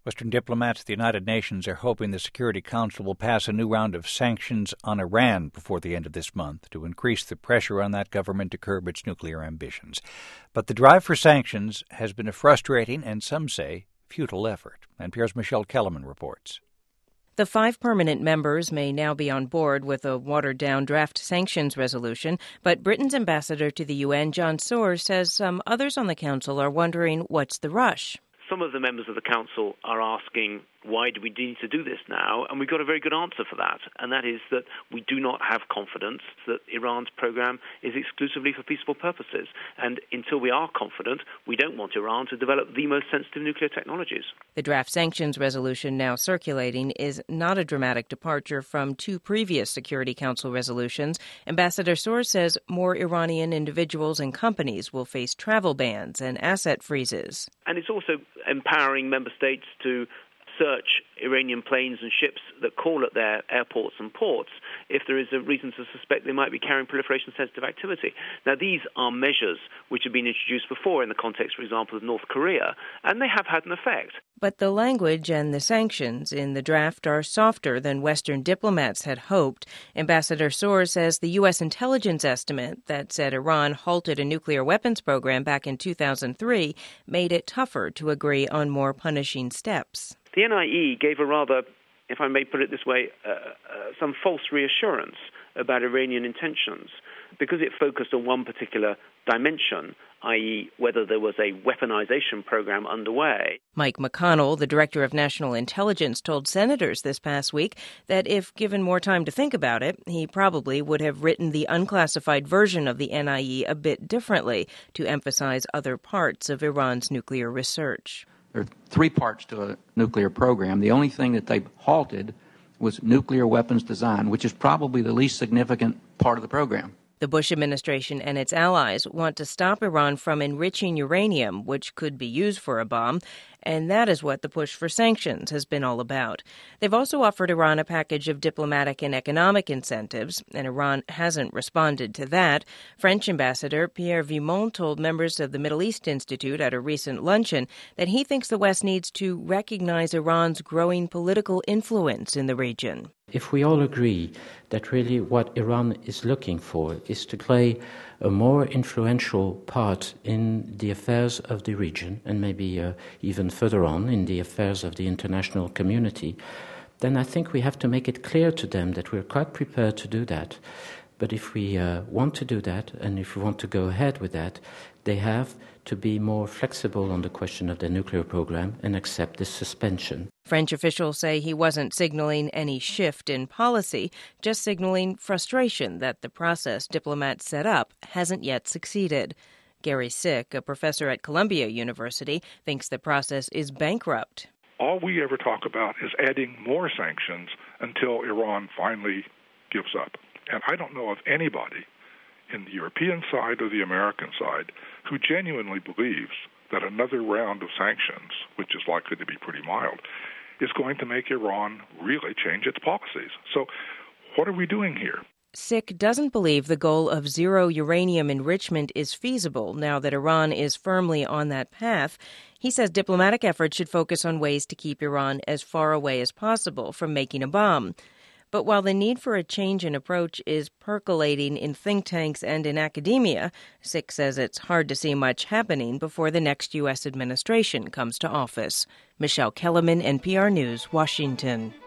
Western diplomats at the United Nations are hoping the Security Council will pass a new round of sanctions on Iran before the end of this month to increase the pressure on that government to curb its nuclear ambitions. But the drive for sanctions has been a frustrating and, some say, futile effort. NPR's Michelle Kellerman reports. The 5 permanent members may now be on board with a watered-down draft sanctions resolution, but Britain's ambassador to the UN, John Soares, says some others on the council are wondering what's the rush. Some of the members of the council are asking, why do we need to do this now? And we've got a very good answer for that, and that is that we do not have confidence that Iran's program is exclusively for peaceful purposes. And until we are confident, we don't want Iran to develop the most sensitive nuclear technologies. The draft sanctions resolution now circulating is not a dramatic departure from 2 previous Security Council resolutions. Ambassador Soares says more Iranian individuals and companies will face travel bans and asset freezes. And it's also empowering member states to search Iranian planes and ships that call at their airports and ports if there is a reason to suspect they might be carrying proliferation-sensitive activity. Now, these are measures which have been introduced before in the context, for example, of North Korea, and they have had an effect. But the language and the sanctions in the draft are softer than Western diplomats had hoped. Ambassador Soares says the U.S. intelligence estimate that said Iran halted a nuclear weapons program back in 2003 made it tougher to agree on more punishing steps. The NIE gave a rather, if I may put it this way, some false reassurance about Iranian intentions because it focused on one particular dimension, i.e. whether there was a weaponization program underway. Mike McConnell, the director of national intelligence, told senators this past week that if given more time to think about it, he probably would have written the unclassified version of the NIE a bit differently to emphasize other parts of Iran's nuclear research. There are 3 parts to a nuclear program. The only thing that they halted was nuclear weapons design, which is probably the least significant part of the program. The Bush administration and its allies want to stop Iran from enriching uranium, which could be used for a bomb, and that is what the push for sanctions has been all about. They've also offered Iran a package of diplomatic and economic incentives, and Iran hasn't responded to that. French Ambassador Pierre Vimont told members of the Middle East Institute at a recent luncheon that he thinks the West needs to recognize Iran's growing political influence in the region. If we all agree that really what Iran is looking for is to play a more influential part in the affairs of the region and maybe even further on in the affairs of the international community, then I think we have to make it clear to them that we're quite prepared to do that. But if we want to do that and if we want to go ahead with that, they have to be more flexible on the question of their nuclear program and accept this suspension. French officials say he wasn't signaling any shift in policy, just signaling frustration that the process diplomats set up hasn't yet succeeded. Gary Sick, a professor at Columbia University, thinks the process is bankrupt. All we ever talk about is adding more sanctions until Iran finally gives up. And I don't know of anybody in the European side or the American side who genuinely believes that another round of sanctions, which is likely to be pretty mild, is going to make Iran really change its policies. So what are we doing here? Sick doesn't believe the goal of zero uranium enrichment is feasible now that Iran is firmly on that path. He says diplomatic efforts should focus on ways to keep Iran as far away as possible from making a bomb. But while the need for a change in approach is percolating in think tanks and in academia, Sick says it's hard to see much happening before the next U.S. administration comes to office. Michelle Kellerman, NPR News, Washington.